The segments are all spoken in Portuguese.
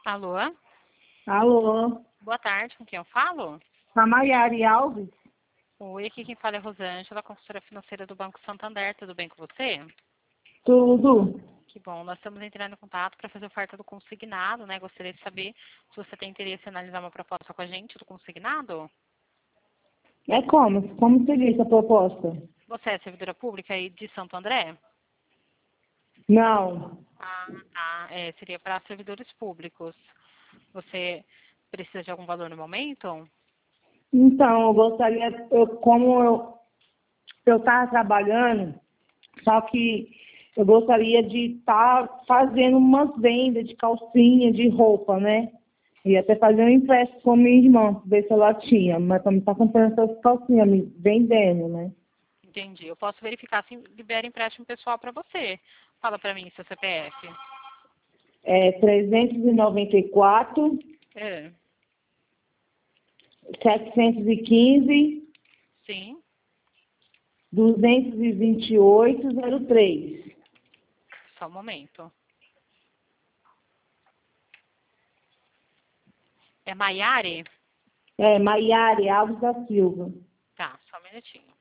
Alô? Alô, Boa tarde, com quem eu falo? a Maiara Alves? Oi, aqui quem fala é Rosângela, consultora financeira do Banco Santander. Tudo bem com você? Tudo. Que bom, nós estamos entrando em contato para fazer oferta do consignado, né? Gostaria de saber se você tem interesse em analisar uma proposta com a gente do consignado. É como? Como seria essa proposta? Você é servidora pública aí de Santo André? Não. Ah, tá. Seria para servidores públicos. Você precisa de algum valor no momento? Então, eu gostaria, eu estava trabalhando, só que eu gostaria de estar fazendo umas vendas de calcinha, de roupa, né? E até fazer um empréstimo com minha irmã, pra ver se ela tinha, mas também está comprando essas calcinhas, me vendendo, né? Entendi. Eu posso verificar se libera empréstimo pessoal para você. Fala para mim seu CPF. É 394, É. 715, Sim. 228,03. Só um momento. É Maiare? É, Maiara Alves da Silva. Tá, só um minutinho.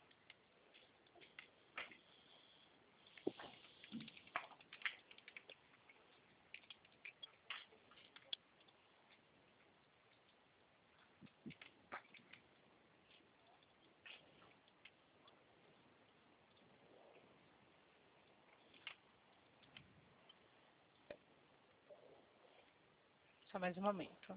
Só mais um momento.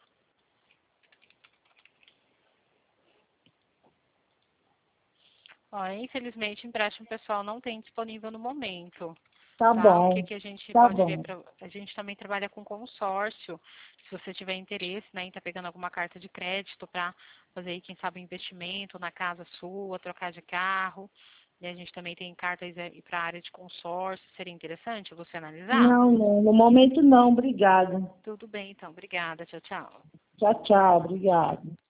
Ó, infelizmente, empréstimo pessoal não tem disponível no momento. Tá Tá? O que bom, que a gente tá pode ver bom. para a gente também trabalha com consórcio. Se você tiver interesse, né, em estar pegando alguma carta de crédito para fazer aí, quem sabe, um investimento na casa sua, trocar de carro. E a gente também tem cartas para a área de consórcio. Seria interessante você analisar? Não, não, no momento não, obrigada. Tudo bem, então. Obrigada. Tchau, tchau. Tchau, tchau, obrigada.